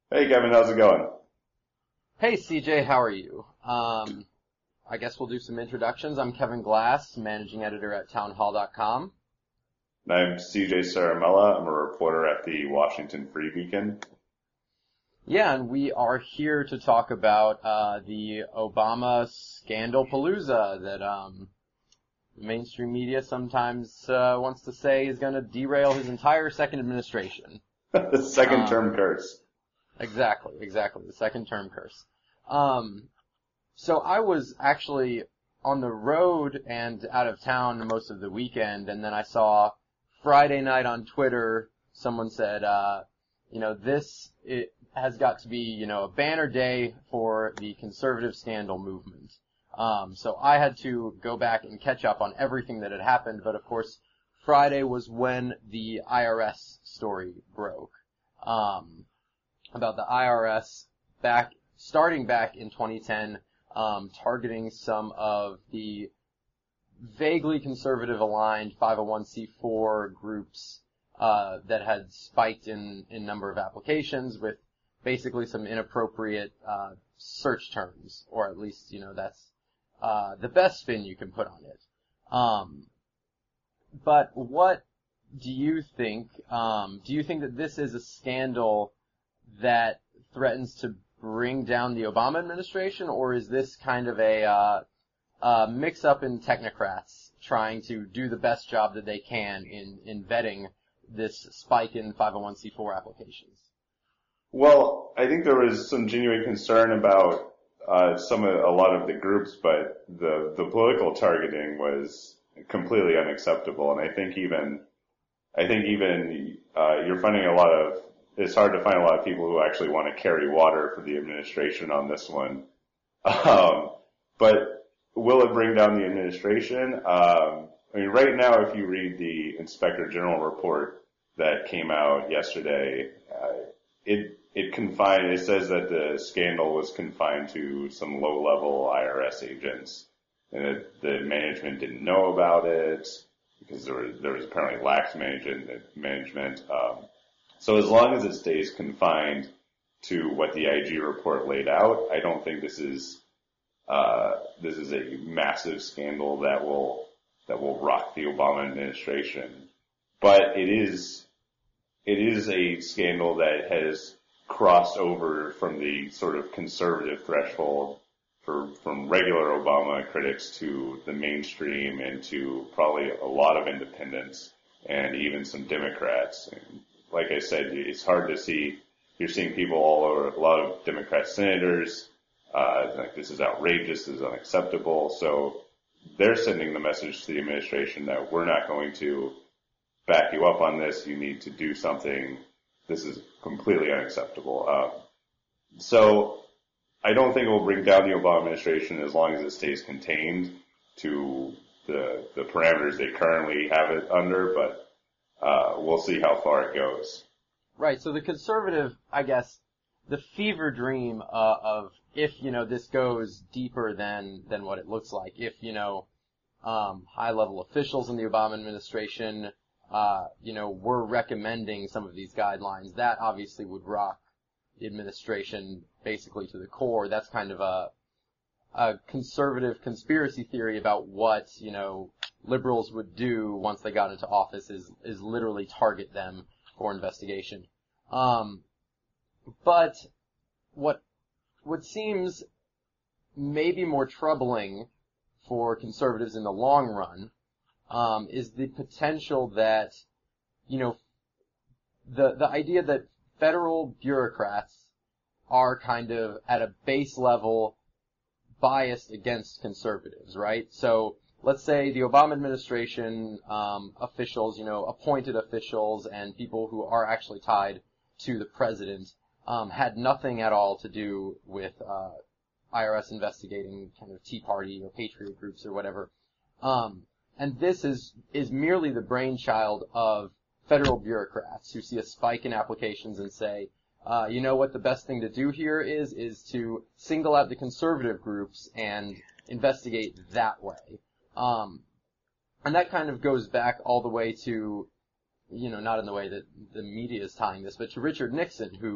Hey Kevin, how's it going? Hey CJ, how are you? I guess we'll do some introductions. I'm Kevin Glass, managing editor at townhall.com. And I'm CJ Saramella. I'm a reporter at the Washington Free Beacon. Yeah, and we are here to talk about the Obama scandal palooza that mainstream media sometimes wants to say is going to derail his entire second administration. The second term curse. Exactly, the second term curse. So I was actually on the road and out of town most of the weekend, and then I saw Friday night on Twitter, someone said, it has got to be, a banner day for the conservative scandal movement. So I had to go back and catch up on everything that had happened, but of course, Friday was when the IRS story broke. About the IRS starting back in 2010, targeting some of the vaguely conservative aligned 501c4 groups, that had spiked in number of applications with basically some inappropriate, search terms, or at least, that's, the best spin you can put on it. But what do you think? Do you think that this is a scandal that threatens to bring down the Obama administration, or is this kind of a mix-up in technocrats trying to do the best job that they can in vetting this spike in 501c4 applications? Well, I think there was some genuine concern about a lot of the groups, but the political targeting was completely unacceptable, and I think even you're finding it's hard to find a lot of people who actually want to carry water for the administration on this one. But will it bring down the administration? Right now, if you read the Inspector General report that came out yesterday, it says that the scandal was confined to some low-level IRS agents, and that the management didn't know about it because there was apparently lax management. So as long as it stays confined to what the IG report laid out, I don't think this is a massive scandal that will rock the Obama administration. But it is a scandal that has crossed over from the sort of conservative threshold from regular Obama critics to the mainstream and to probably a lot of independents and even some Democrats. And like I said, it's hard to see. You're seeing people all over, a lot of Democrat senators, like this is outrageous, this is unacceptable. So they're sending the message to the administration that we're not going to back you up on this. You need to do something. This is completely unacceptable. So I don't think it will bring down the Obama administration as long as it stays contained to the parameters they currently have it under, but we'll see how far it goes. Right, so the conservative, I guess, the fever dream of if, this goes deeper than what it looks like, if, high-level officials in the Obama administration, were recommending some of these guidelines, that obviously would rock the administration basically to the core. That's kind of a conservative conspiracy theory about what, liberals would do once they got into office is literally target them for investigation. But what seems maybe more troubling for conservatives in the long run, is the potential that, the idea that federal bureaucrats are kind of at a base level biased against conservatives, right? So let's say the Obama administration officials, appointed officials and people who are actually tied to the president had nothing at all to do with IRS investigating kind of Tea Party or Patriot groups or whatever. And this is merely the brainchild of federal bureaucrats who see a spike in applications and say, you know what the best thing to do here is to single out the conservative groups and investigate that way. And that kind of goes back all the way to, not in the way that the media is tying this, but to Richard Nixon, who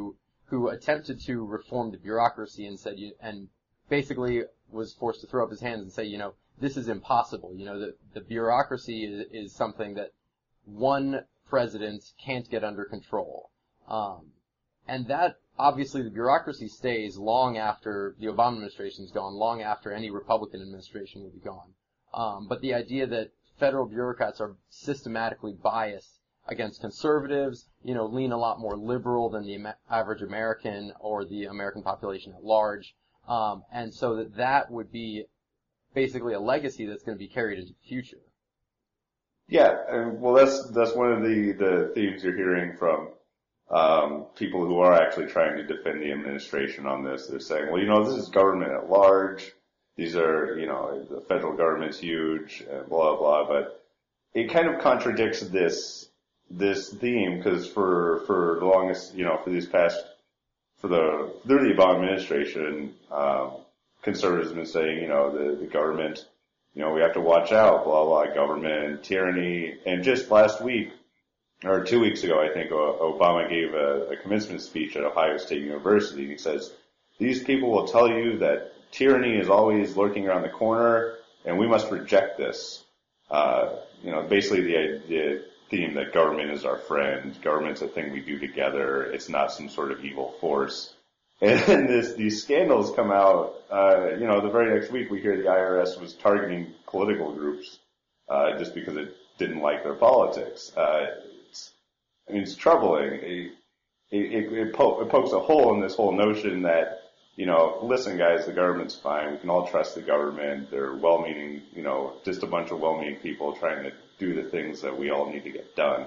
who attempted to reform the bureaucracy and and basically was forced to throw up his hands and say, this is impossible. The bureaucracy is something that one president can't get under control. And that, obviously, the bureaucracy stays long after the Obama administration's gone, long after any Republican administration will be gone. But the idea that federal bureaucrats are systematically biased against conservatives, lean a lot more liberal than the average American or the American population at large. And so that would be basically a legacy that's going to be carried into the future. Yeah, well, that's one of the themes you're hearing from people who are actually trying to defend the administration on this. They're saying, well, this is government at large. These are, the federal government's huge, and blah, blah, but it kind of contradicts this theme, because for the longest, through the Obama administration, conservatives have been saying, the government, we have to watch out, blah, blah, government, tyranny. And just last week, or 2 weeks ago, I think, Obama gave a commencement speech at Ohio State University. He says, these people will tell you that tyranny is always lurking around the corner, and we must reject this. Basically the theme that government is our friend, government's a thing we do together, it's not some sort of evil force. And these scandals come out, the very next week we hear the IRS was targeting political groups, just because it didn't like their politics. It's troubling. It pokes a hole in this whole notion that, listen guys, the government's fine, we can all trust the government, they're well-meaning, just a bunch of well-meaning people trying to do the things that we all need to get done.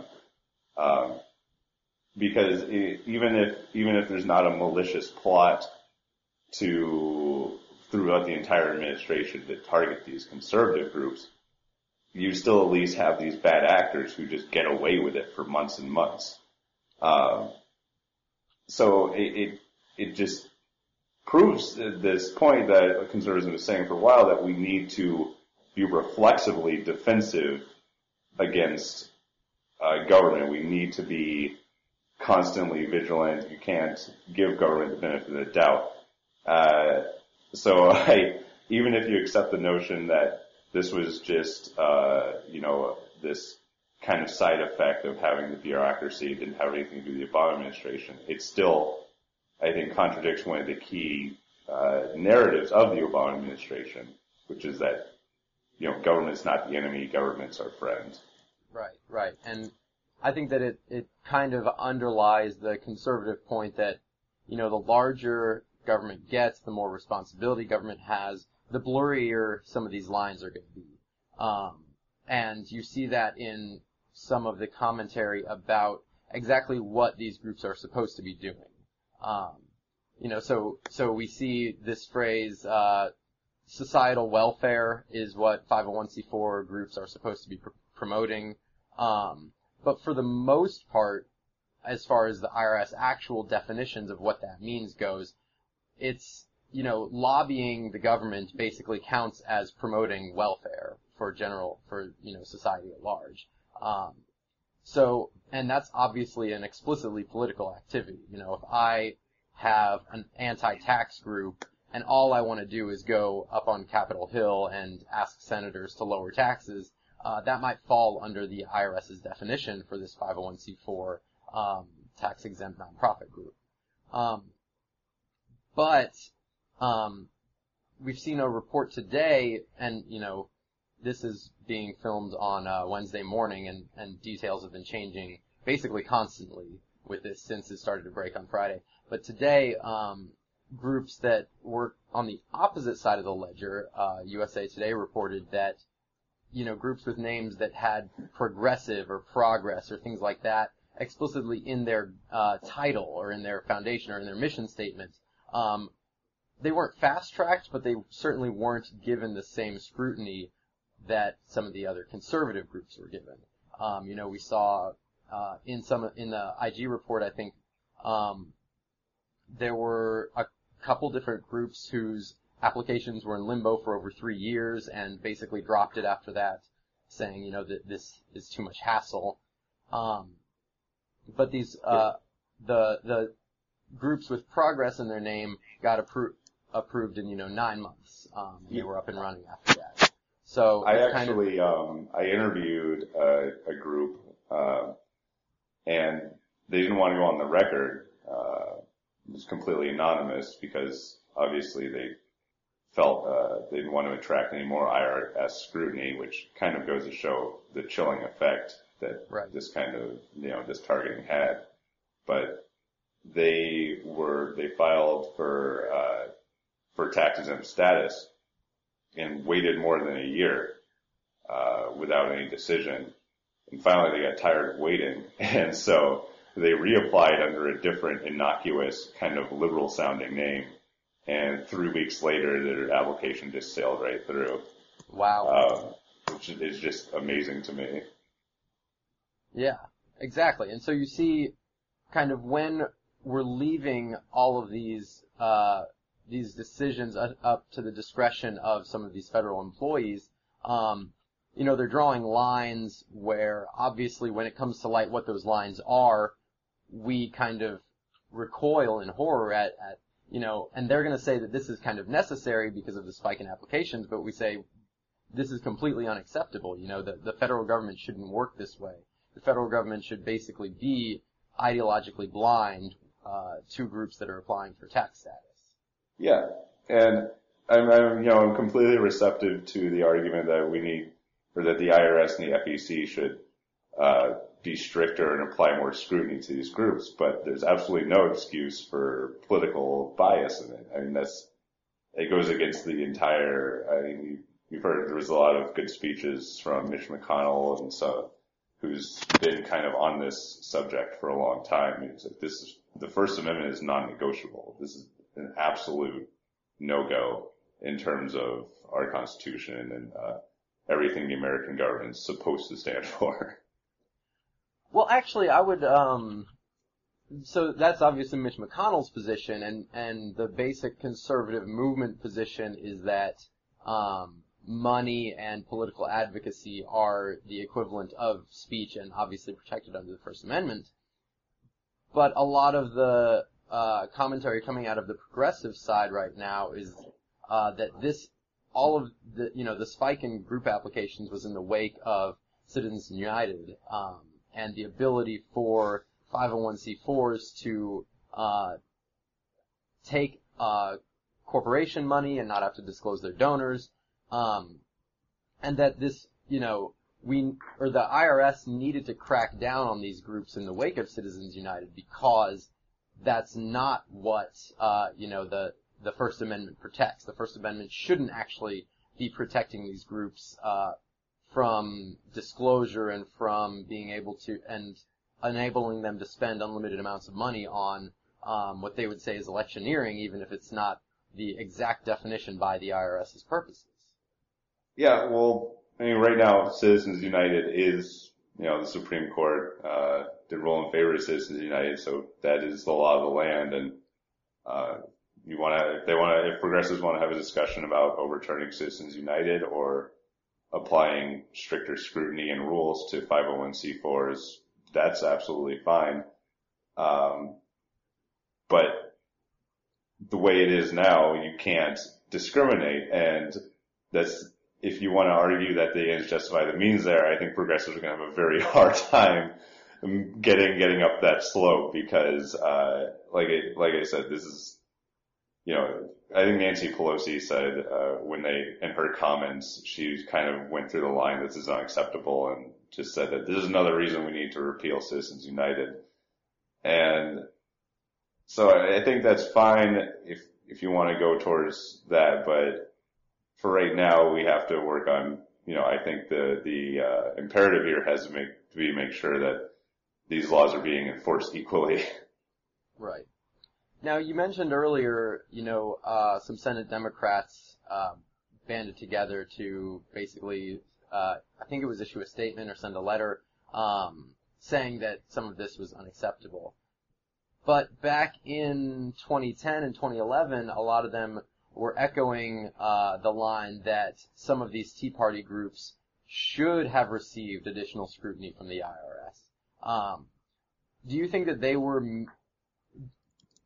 Because even if there's not a malicious plot throughout the entire administration to target these conservative groups, you still at least have these bad actors who just get away with it for months and months. So it just proves this point that conservatives have been saying for a while, that we need to be reflexively defensive against government. We need to be constantly vigilant. You can't give government the benefit of the doubt. Even if you accept the notion that this was just, this kind of side effect of having the bureaucracy, it didn't have anything to do with the Obama administration, it still, I think, contradicts one of the key narratives of the Obama administration, which is that, government's not the enemy, government's our friend. Right. And I think that it kind of underlies the conservative point that, the larger government gets, the more responsibility government has, the blurrier some of these lines are going to be. And you see that in some of the commentary about exactly what these groups are supposed to be doing. So we see this phrase, societal welfare is what 501c4 groups are supposed to be promoting. But for the most part, as far as the IRS actual definitions of what that means goes, it's, lobbying the government basically counts as promoting welfare for society at large. And that's obviously an explicitly political activity. If I have an anti-tax group and all I want to do is go up on Capitol Hill and ask senators to lower taxes, that might fall under the IRS's definition for this 501c4 tax-exempt nonprofit group. But we've seen a report today, and this is being filmed on Wednesday morning, and details have been changing basically constantly with this since it started to break on Friday. But today, groups that work on the opposite side of the ledger, USA Today reported that groups with names that had progressive or progress or things like that explicitly in their title or in their foundation or in their mission statement, they weren't fast-tracked, but they certainly weren't given the same scrutiny that some of the other conservative groups were given. We saw in the IG report, I think, there were a couple different groups whose applications were in limbo for over 3 years and basically dropped it after that, saying, that this is too much hassle. But these, the groups with progress in their name got approved in, 9 months. They were up and running after that. So I actually, I interviewed a group, and they didn't want to go on the record. It was completely anonymous because obviously they felt they didn't want to attract any more IRS scrutiny, which kind of goes to show the chilling effect that this kind of, this targeting had. But they filed for tax-exempt status and waited more than a year, without any decision. And finally they got tired of waiting. And so they reapplied under a different innocuous kind of liberal sounding name. And 3 weeks later, their application just sailed right through. Wow. Which is just amazing to me. Yeah, exactly. And so you see kind of when we're leaving all of these decisions up to the discretion of some of these federal employees, they're drawing lines where obviously when it comes to light what those lines are, we kind of recoil in horror at and they're going to say that this is kind of necessary because of the spike in applications, but we say this is completely unacceptable. The federal government shouldn't work this way. The federal government should basically be ideologically blind to groups that are applying for tax status. Yeah, and I'm completely receptive to the argument that we need, or that the IRS and the FEC should be stricter and apply more scrutiny to these groups, but there's absolutely no excuse for political bias in it. I mean, it goes against the entire, you've heard there was a lot of good speeches from Mitch McConnell and so, who's been kind of on this subject for a long time. It's like the First Amendment is non-negotiable. This is an absolute no-go in terms of our Constitution and everything the American government is supposed to stand for. Well, actually, I would, so that's obviously Mitch McConnell's position, and the basic conservative movement position is that, money and political advocacy are the equivalent of speech and obviously protected under the First Amendment. But a lot of the, commentary coming out of the progressive side right now is, that all of the, the spike in group applications was in the wake of Citizens United, and the ability for 501c4s to take corporation money and not have to disclose their donors, and that this, the IRS needed to crack down on these groups in the wake of Citizens United because that's not what the First Amendment protects. The First Amendment shouldn't actually be protecting these groups from disclosure and from being able to, and enabling them to spend unlimited amounts of money on what they would say is electioneering, even if it's not the exact definition by the IRS's purposes. Yeah, well, right now, Citizens United is, the Supreme Court did rule in favor of Citizens United, so that is the law of the land, and if progressives want to have a discussion about overturning Citizens United or applying stricter scrutiny and rules to 501c4s, that's absolutely fine. But the way it is now, you can't discriminate, and if you want to argue that the ends justify the means there, I think progressives are going to have a very hard time getting up that slope because, like I said, this is, I think Nancy Pelosi said, in her comments, she kind of went through the line, this is unacceptable, and just said that this is another reason we need to repeal Citizens United. And so I think that's fine if you want to go towards that, but for right now, we have to work on, I think the imperative here has to make sure that these laws are being enforced equally. Right. Now, you mentioned earlier, some Senate Democrats banded together to basically, I think it was issue a statement or send a letter saying that some of this was unacceptable. But back in 2010 and 2011, a lot of them were echoing the line that some of these Tea Party groups should have received additional scrutiny from the IRS. Do you think that they were,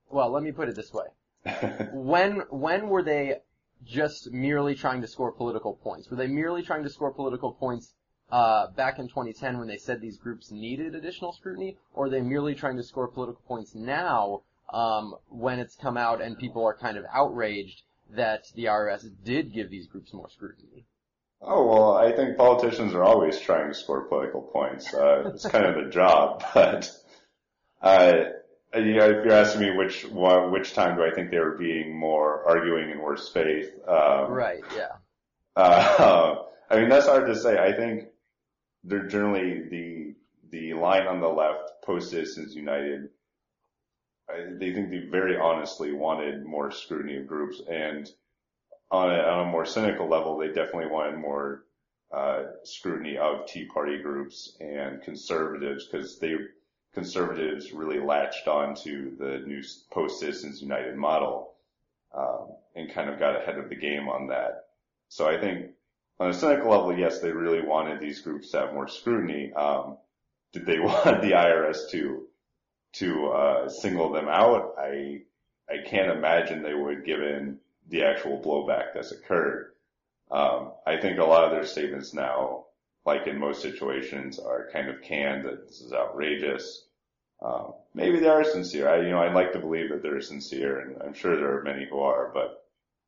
well, let me put it this way. When were they just merely trying to score political points? Were they merely trying to score political points back in 2010 when they said these groups needed additional scrutiny, or are they merely trying to score political points now when it's come out and people are kind of outraged that the IRS did give these groups more scrutiny? Oh, well, I think politicians are always trying to score political points. It's kind of their job, but if you're asking me which time do I think they were being more arguing in worse faith, right, yeah. I mean, that's hard to say. I think they're generally the line on the left, post-Citizens United, they think they very honestly wanted more scrutiny of groups, and on a more cynical level, they definitely wanted more scrutiny of Tea Party groups and conservatives, because conservatives really latched onto the new post-Citizens United model and kind of got ahead of the game on that. So I think on a cynical level, yes, they really wanted these groups to have more scrutiny. Did they want the IRS to single them out? I can't imagine they would, given the actual blowback that's occurred. I think a lot of their statements now, like in most situations, are kind of canned that this is outrageous. Maybe they are sincere. I'd like to believe that they're sincere, and I'm sure there are many who are, but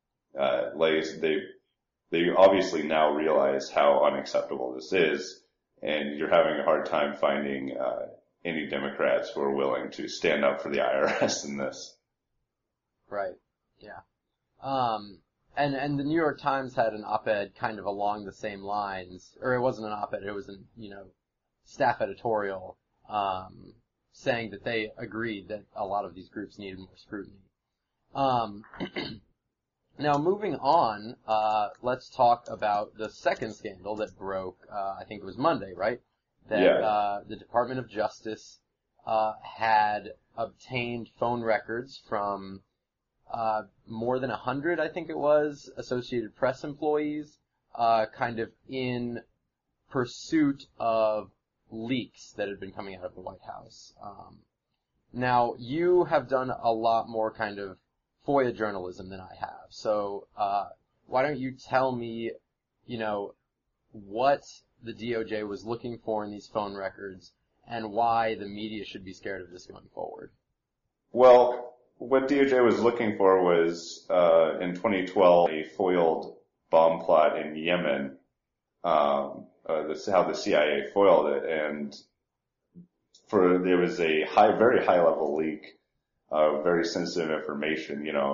they obviously now realize how unacceptable this is, and you're having a hard time finding any Democrats who are willing to stand up for the IRS in this. Right. Yeah. And the New York Times had an op-ed kind of along the same lines, or it wasn't an op-ed, it was an, staff editorial, saying that they agreed that a lot of these groups needed more scrutiny. Now moving on, let's talk about the second scandal that broke, I think it was Monday, right? That, the Department of Justice, had obtained phone records from more than 100, I think it was, Associated Press employees, kind of in pursuit of leaks that had been coming out of the White House. Now, you have done a lot more kind of FOIA journalism than I have, so why don't you tell me, what the DOJ was looking for in these phone records and why the media should be scared of this going forward? Well, what DOJ was looking for was, in 2012, a foiled bomb plot in Yemen, how the CIA foiled it, and there was a very high level leak of very sensitive information, it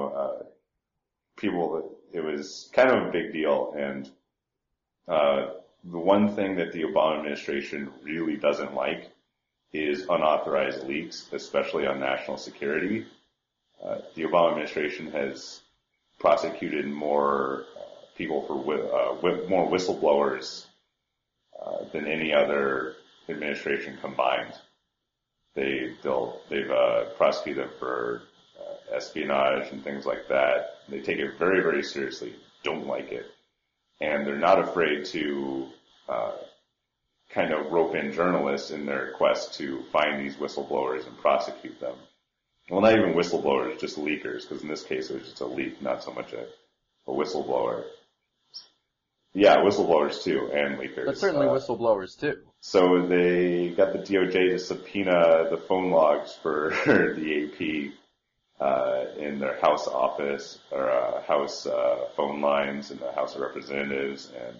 was kind of a big deal, and the one thing that the Obama administration really doesn't like is unauthorized leaks, especially on national security. The Obama administration has prosecuted more people for more whistleblowers than any other administration combined. They've prosecuted them for espionage and things like that. They take it very, very seriously. Don't like it, and they're not afraid to kind of rope in journalists in their quest to find these whistleblowers and prosecute them. Well, not even whistleblowers, just leakers, because in this case it was just a leak, not so much a whistleblower. Yeah, whistleblowers too, and leakers. But certainly whistleblowers too. So they got the DOJ to subpoena the phone logs for the AP in their House office, or House phone lines in the House of Representatives, and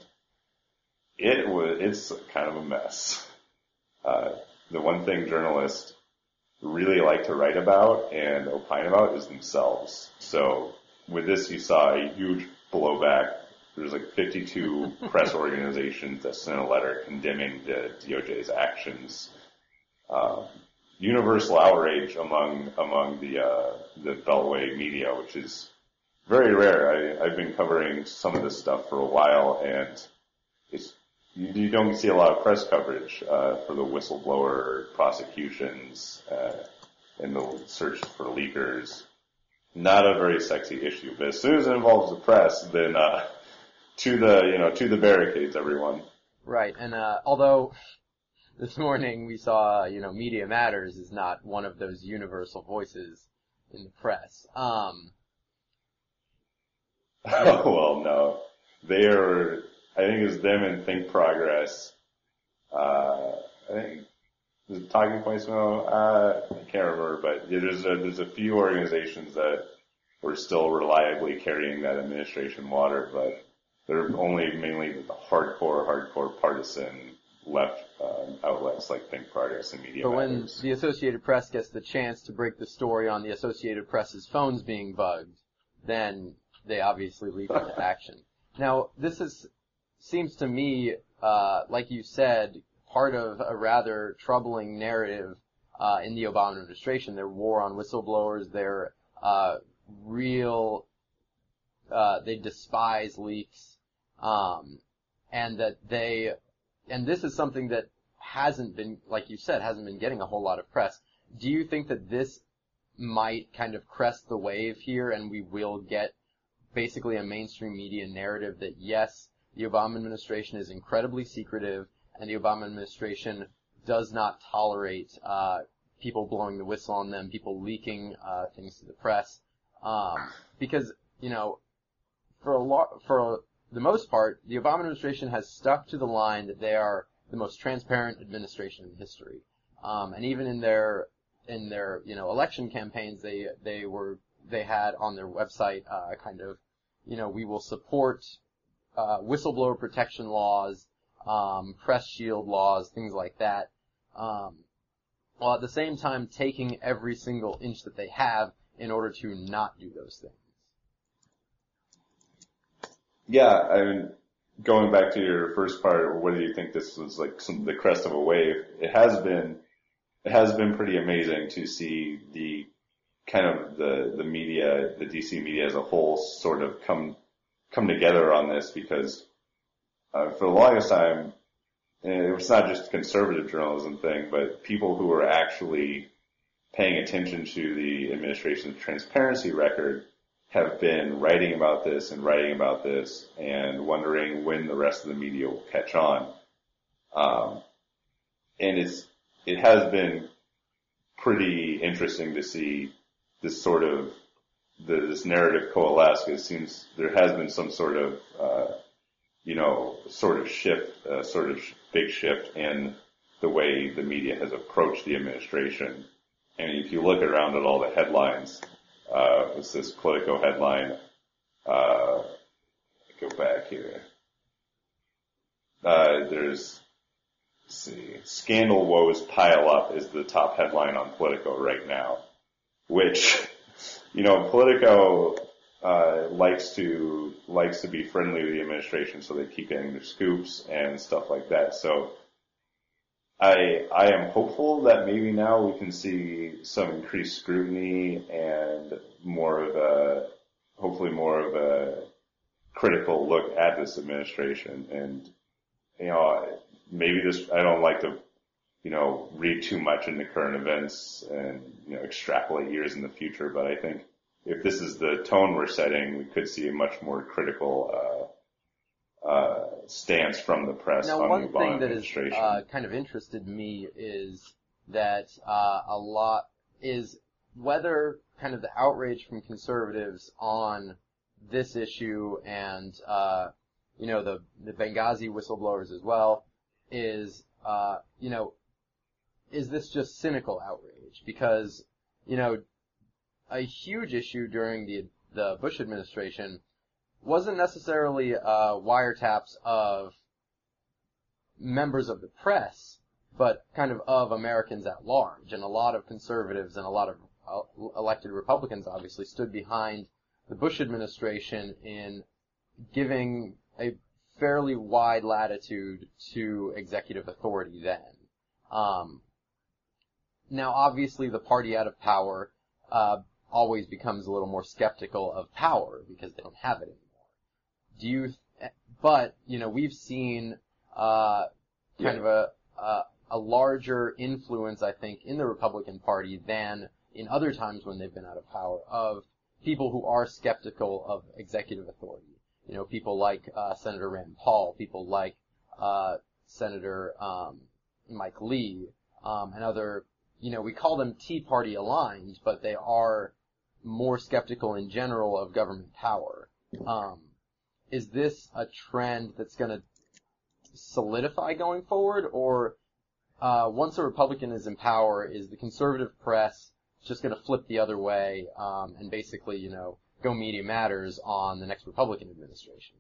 it's kind of a mess. The one thing journalists really like to write about and opine about is themselves. So with this, you saw a huge blowback. There's like 52 press organizations that sent a letter condemning the DOJ's actions. Universal outrage among the Beltway media, which is very rare. I've been covering some of this stuff for a while, and you don't see a lot of press coverage for the whistleblower prosecutions and the search for leakers. Not a very sexy issue, but as soon as it involves the press, then to the barricades, everyone. Right, and although this morning we saw, Media Matters is not one of those universal voices in the press. Well, no. They are, I think it's them and Think Progress. I think, is it Talking Points Mo? I can't remember, but there's a few organizations that were still reliably carrying that administration water, but they're only mainly the hardcore partisan left outlets like Think Progress and Media But when Matters. the Associated Press gets the chance to break the story on the Associated Press's phones being bugged, then they obviously leap into action. Now, seems to me, like you said, part of a rather troubling narrative in the Obama administration. Their war on whistleblowers, their they despise leaks, and this is something that hasn't been, like you said, hasn't been getting a whole lot of press. Do you think that this might kind of crest the wave here, and we will get basically a mainstream media narrative that yes, the Obama administration is incredibly secretive, and the Obama administration does not tolerate people blowing the whistle on them, people leaking things to the press, because for the most part, the Obama administration has stuck to the line that they are the most transparent administration in history, and even in their election campaigns, they had on their website we will support whistleblower protection laws, press shield laws, things like that, while at the same time taking every single inch that they have in order to not do those things. Yeah, I mean, going back to your first part, whether you think this was like the crest of a wave, it has been pretty amazing to see the kind of the media, the DC media as a whole, sort of come together on this, because for the longest time, it was not just a conservative journalism thing, but people who were actually paying attention to the administration's transparency record have been writing about this and wondering when the rest of the media will catch on. And it has been pretty interesting to see this sort of this narrative coalesce. It seems there has been some sort of big shift in the way the media has approached the administration. And if you look around at all the headlines, it's this Politico headline. Go back here. Let's see, scandal woes pile up is the top headline on Politico right now, which, Politico likes to be friendly to the administration, so they keep getting their scoops and stuff like that. So I am hopeful that maybe now we can see some increased scrutiny and hopefully more of a critical look at this administration. And, maybe I don't like to, read too much into current events and, extrapolate years in the future, but I think if this is the tone we're setting, we could see a much more critical stance from the press now, on the Obama one thing that administration. has kind of interested me is that whether kind of the outrage from conservatives on this issue and the Benghazi whistleblowers as well is this just cynical outrage? Because a huge issue during the Bush administration wasn't necessarily wiretaps of members of the press, but kind of Americans at large. And a lot of conservatives and a lot of elected Republicans obviously stood behind the Bush administration in giving a fairly wide latitude to executive authority then. Now, obviously, the party out of power always becomes a little more skeptical of power because they don't have it anymore. But we've seen kind of a larger influence, I think, in the Republican Party than in other times when they've been out of power, of people who are skeptical of executive authority. People like Senator Rand Paul, people like Senator Mike Lee, and other, we call them Tea Party aligned, but they are more skeptical in general of government power. Is this a trend that's going to solidify going forward, or once a Republican is in power, is the conservative press just going to flip the other way and basically, go media matters on the next Republican administration?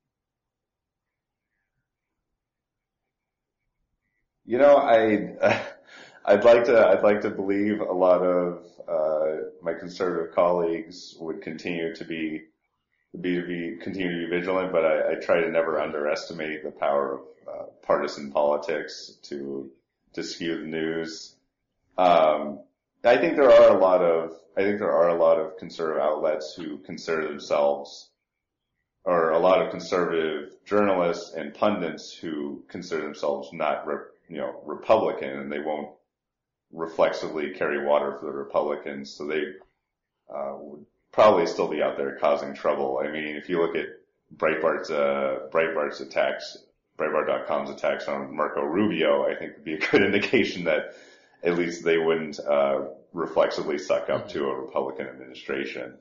I'd like to believe a lot of my conservative colleagues would continue to be vigilant, but I try to never underestimate the power of partisan politics to skew the news. I think there are a lot of conservative outlets who consider themselves, or a lot of conservative journalists and pundits who consider themselves not Republican, and they won't reflexively carry water for the Republicans, so they would probably still be out there causing trouble. I mean, if you look at Breitbart's attacks, Breitbart.com's attacks on Marco Rubio, I think would be a good indication that at least they wouldn't reflexively suck up to a Republican administration.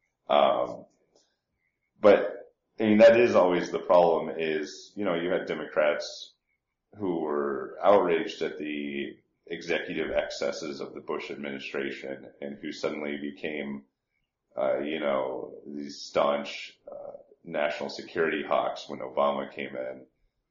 But I mean, that is always the problem. Is you had Democrats who were outraged at the executive excesses of the Bush administration, and who suddenly became, these staunch national security hawks when Obama came in.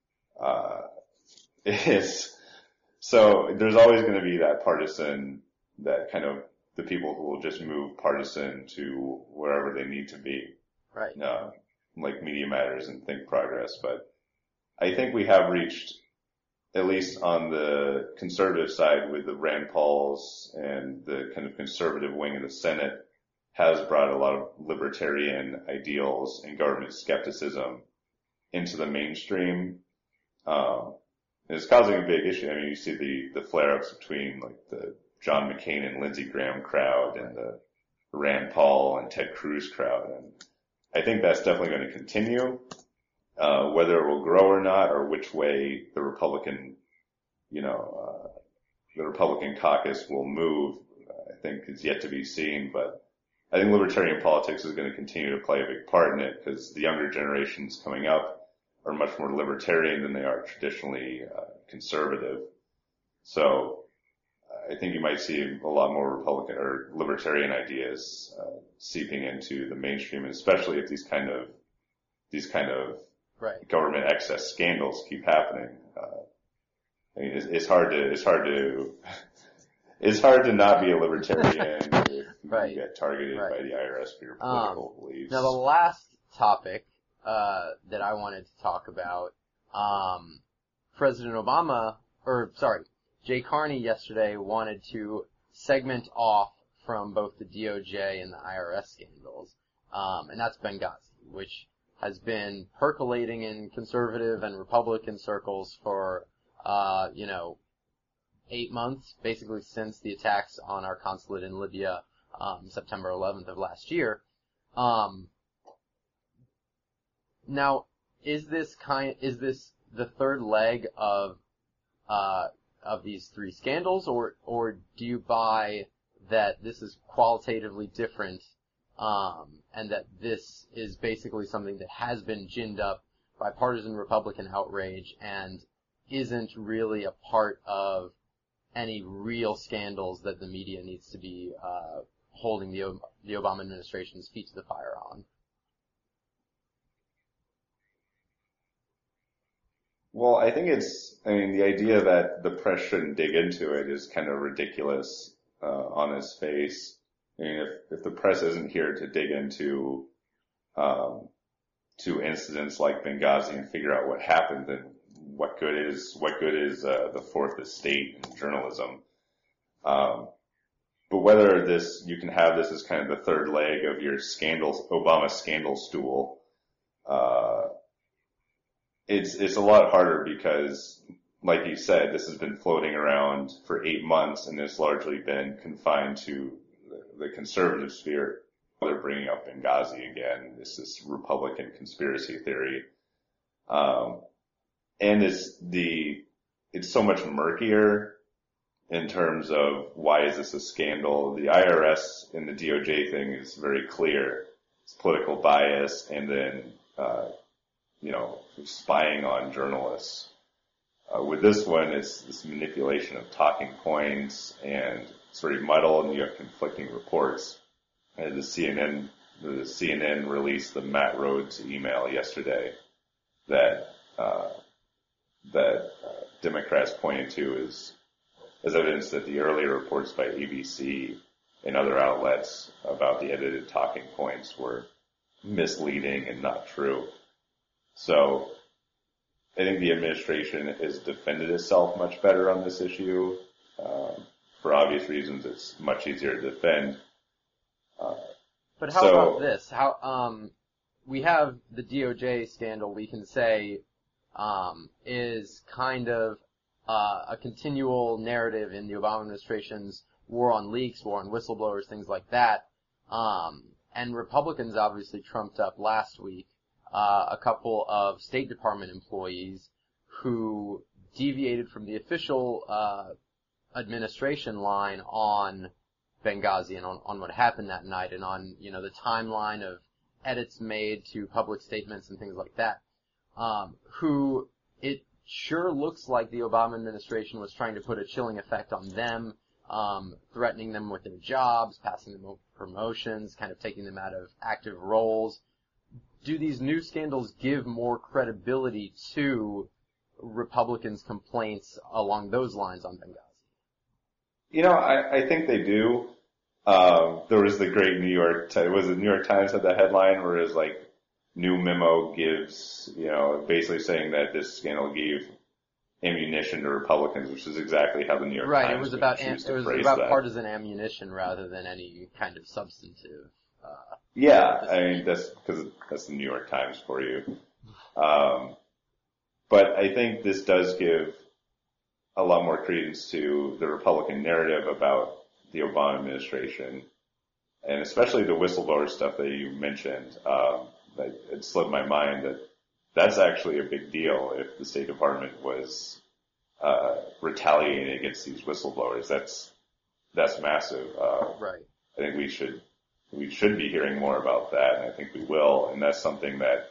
So there's always going to be that partisan, that kind of the people who will just move partisan to wherever they need to be. Right. Like Media Matters and Think Progress. But I think we have reached, at least on the conservative side with the Rand Pauls and the kind of conservative wing of the Senate, has brought a lot of libertarian ideals and government skepticism into the mainstream. It's causing a big issue. I mean, you see the flare-ups between like the John McCain and Lindsey Graham crowd and the Rand Paul and Ted Cruz crowd. And I think that's definitely going to continue. Whether it will grow or not, or which way the Republican caucus will move, I think is yet to be seen. But I think libertarian politics is going to continue to play a big part in it, because the younger generations coming up are much more libertarian than they are traditionally conservative. So I think you might see a lot more Republican or libertarian ideas seeping into the mainstream, especially if these kind of right. government excess scandals keep happening. I mean, it's hard to not be a libertarian if right. you get targeted by the IRS for your political beliefs. Now, the last topic that I wanted to talk about, Jay Carney yesterday wanted to segment off from both the DOJ and the IRS scandals, and that's Benghazi, which has been percolating in conservative and Republican circles for, 8 months, basically since the attacks on our consulate in Libya, September 11th of last year. Now, is this the third leg of these three scandals, or do you buy that this is qualitatively different, and that this is basically something that has been ginned up by partisan Republican outrage and isn't really a part of any real scandals that the media needs to be holding the Obama administration's feet to the fire on? Well, I think the idea that the press shouldn't dig into it is kind of ridiculous on its face. I mean, if the press isn't here to dig into to incidents like Benghazi and figure out what happened, then what good is the fourth estate in journalism? But whether you can have this as kind of the third leg of your Obama scandal stool, it's a lot harder because, like you said, this has been floating around for 8 months and it's largely been confined to the conservative sphere. They're bringing up Benghazi again. This Republican conspiracy theory. And it's so much murkier in terms of why is this a scandal. The IRS and the DOJ thing is very clear. It's political bias and then, spying on journalists. With this one, it's this manipulation of talking points and it's very muddled and you have conflicting reports. And the CNN released the Matt Rhodes email yesterday that Democrats pointed to as evidence that the earlier reports by ABC and other outlets about the edited talking points were misleading and not true. So I think the administration has defended itself much better on this issue. For obvious reasons, it's much easier to defend. But how about this? We have the DOJ scandal, we can say, is kind of a continual narrative in the Obama administration's war on leaks, war on whistleblowers, things like that. And Republicans obviously trumped up last week a couple of State Department employees who deviated from the official administration line on Benghazi and on what happened that night and on, the timeline of edits made to public statements and things like that, who it sure looks like the Obama administration was trying to put a chilling effect on them, threatening them with their jobs, passing them over promotions, kind of taking them out of active roles. Do these new scandals give more credibility to Republicans' complaints along those lines on Benghazi? I think they do. There was the great New York Times had the headline where it was like, new memo gives, basically saying that this scandal gave ammunition to Republicans, which is exactly how the New York Times it was about partisan ammunition rather than any kind of substantive. I mean, that's because that's the New York Times for you. But I think this does give a lot more credence to the Republican narrative about the Obama administration, and especially the whistleblower stuff that you mentioned. It slipped my mind that that's actually a big deal if the State Department was retaliating against these whistleblowers. That's massive. Right. I think we should be hearing more about that, and I think we will. And that's something that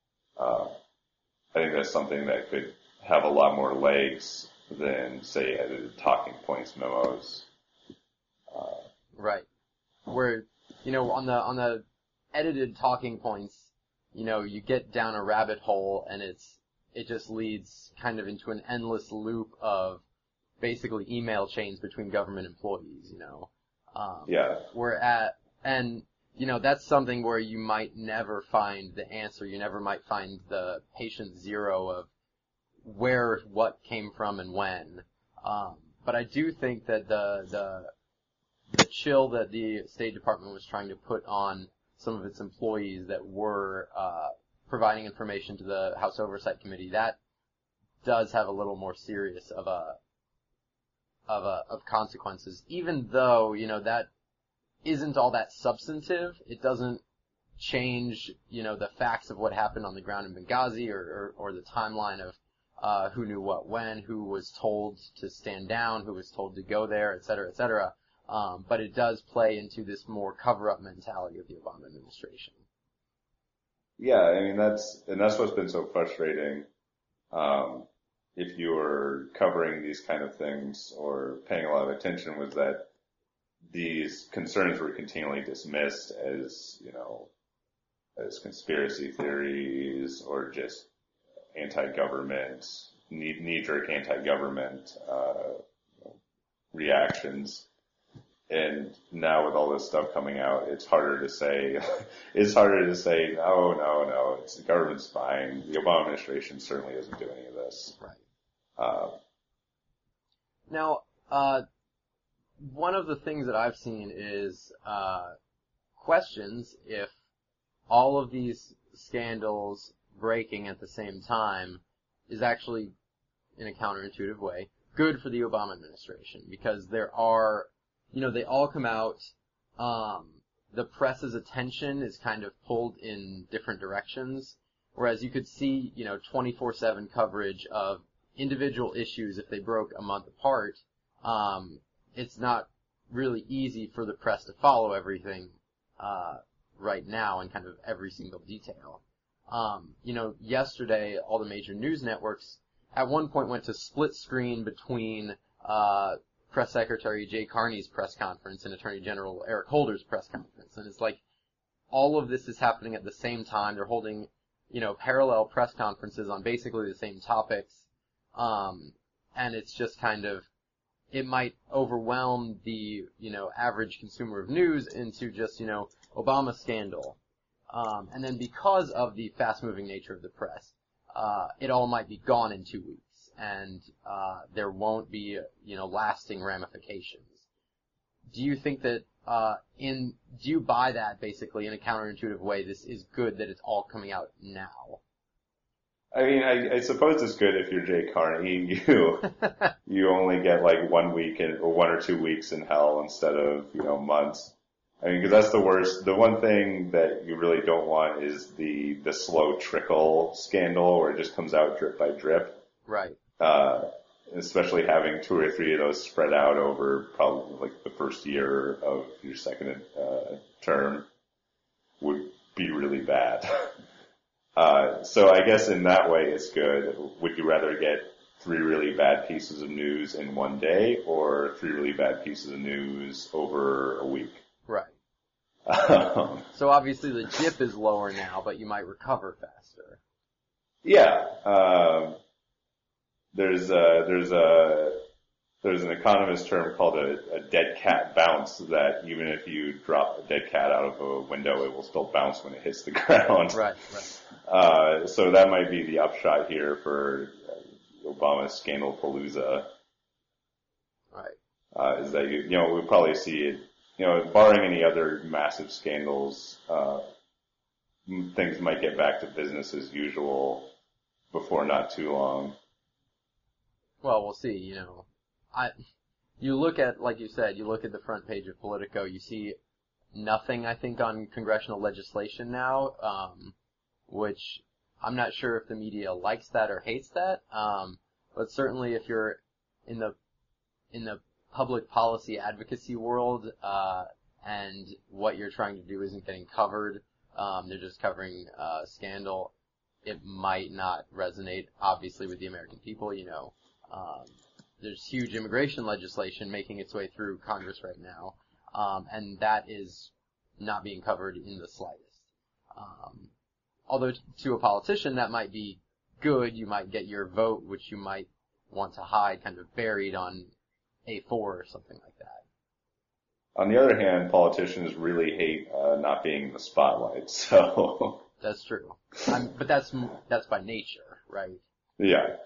could have a lot more legs than, say, edited talking points memos. Right. Where, on the edited talking points, you get down a rabbit hole and it just leads kind of into an endless loop of basically email chains between government employees, that's something where you might never find the answer. You never might find the patient zero of where what came from and when. But I do think that the chill that the State Department was trying to put on some of its employees that were providing information to the House Oversight Committee, that does have a little more serious of consequences. Even though, that isn't all that substantive, it doesn't change, the facts of what happened on the ground in Benghazi or the timeline of who knew what when, who was told to stand down, who was told to go there, et cetera, et cetera. But it does play into this more cover-up mentality of the Obama administration. Yeah, I mean, that's what's been so frustrating. If you were covering these kind of things or paying a lot of attention, was that these concerns were continually dismissed as, as conspiracy theories or just anti-government, knee-jerk anti-government, reactions. And now with all this stuff coming out, it's harder to say, no, it's the government spying. The Obama administration certainly isn't doing any of this. Right. Now, one of the things that I've seen is, questions if all of these scandals breaking at the same time is actually, in a counterintuitive way, good for the Obama administration, because there are, they all come out, the press's attention is kind of pulled in different directions, whereas you could see, 24/7 coverage of individual issues if they broke a month apart, it's not really easy for the press to follow everything, right now in kind of every single detail. Yesterday, all the major news networks at one point went to split screen between, Press Secretary Jay Carney's press conference and Attorney General Eric Holder's press conference. And it's like, all of this is happening at the same time. They're holding, parallel press conferences on basically the same topics. And it's just kind of, it might overwhelm the, average consumer of news into just, Obama scandal. And then because of the fast-moving nature of the press, it all might be gone in 2 weeks. And there won't be, lasting ramifications. Do you think that, do you buy that basically in a counterintuitive way? This is good that it's all coming out now. I mean, I suppose it's good if you're Jay Carney. You only get like 1 week or 1 or 2 weeks in hell instead of, months. I mean, because that's the worst. The one thing that you really don't want is the slow trickle scandal where it just comes out drip by drip. Right. Especially having 2 or 3 of those spread out over probably like the first year of your second term would be really bad. So I guess in that way it's good. Would you rather get 3 really bad pieces of news in one day or 3 really bad pieces of news over a week? Right. So obviously the dip is lower now, but you might recover faster. Yeah. There's an economist term called a dead cat bounce, that even if you drop a dead cat out of a window, it will still bounce when it hits the ground. Right. So that might be the upshot here for Obama's scandal-palooza. Right. Is that, we'll probably see it, barring any other massive scandals, things might get back to business as usual before not too long. Well, we'll see, you look at, like you said, you look at the front page of Politico, you see nothing, I think, on congressional legislation now, which I'm not sure if the media likes that or hates that, but certainly if you're in the public policy advocacy world, and what you're trying to do isn't getting covered, they're just covering, scandal, it might not resonate, obviously, with the American people, There's huge immigration legislation making its way through Congress right now, and that is not being covered in the slightest. Although to a politician that might be good, you might get your vote, which you might want to hide, kind of buried on A4 or something like that. On the other hand, politicians really hate not being in the spotlight, so... That's true. But that's by nature, right? Yeah.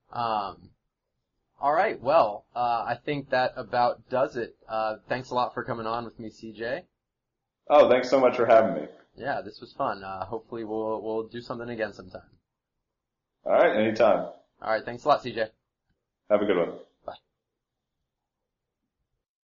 All right, well, I think that about does it. Thanks a lot for coming on with me, CJ. Oh, thanks so much for having me. Yeah, this was fun. Hopefully we'll do something again sometime. All right, anytime. All right, thanks a lot, CJ. Have a good one.